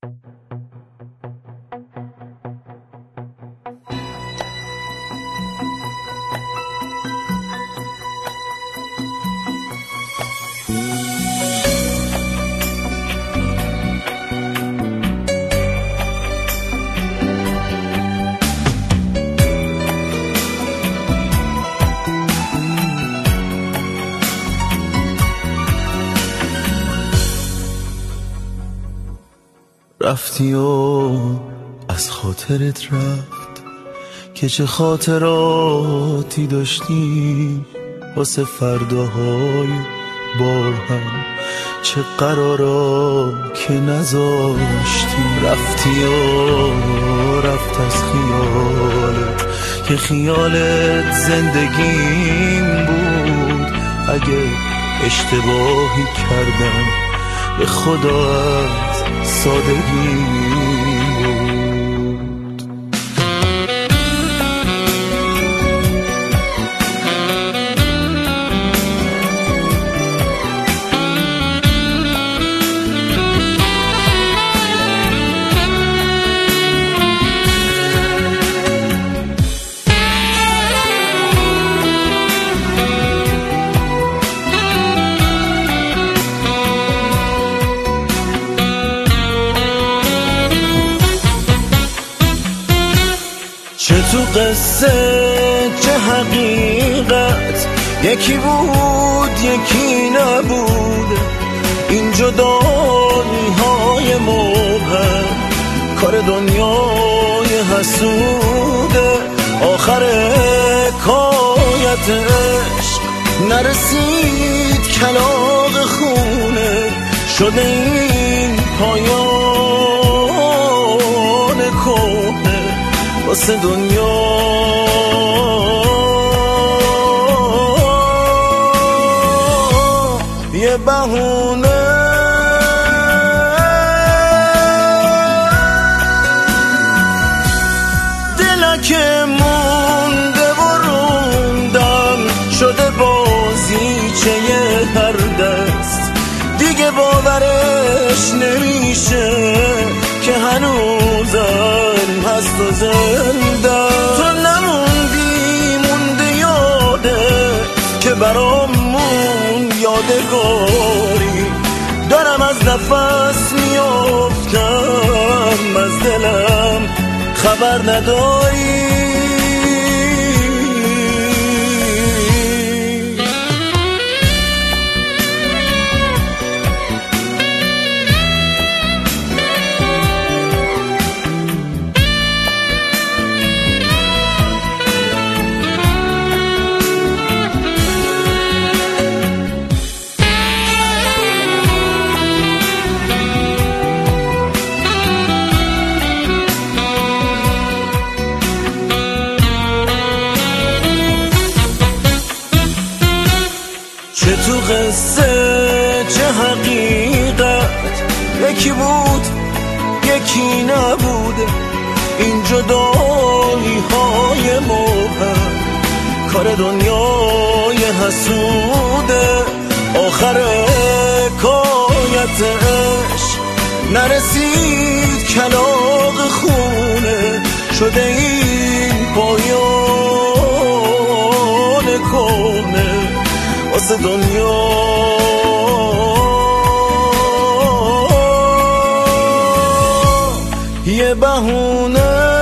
رفتی و از خاطرت رفت که چه خاطراتی داشتی واسه فرداهای با هم، چه قرارا که نذاشتی. رفتی و رفت از خیالت که خیالت زندگیم بود. اگه اشتباهی کردم به خدا از سادگی بود. چه تو قصه چه حقیقت، یکی بود یکی نبود. این جدایی های مبهم کار دنیای حسوده. آخر حکایت عشق نرسید کلاغ خونه، شده این پایان کهنه واسه دنیا. یه بهونه دلکه مونده و روندم شده بازیچه هر دست. دیگه باورش نمیشه که هنوزم هست و زنده. تو نموندی مونده یاده که برامون یادگاری. دارم از نفس میافتم از دلم خبر نداری. چه تو قصه چه حقیقت، یکی بود یکی نبود. این جدایی های مبهم کار دنیای حسوده. آخر حکایت عشق نرسید کلاغ خونه، شده این پایان کهنه واسه دنیا. یه بهونه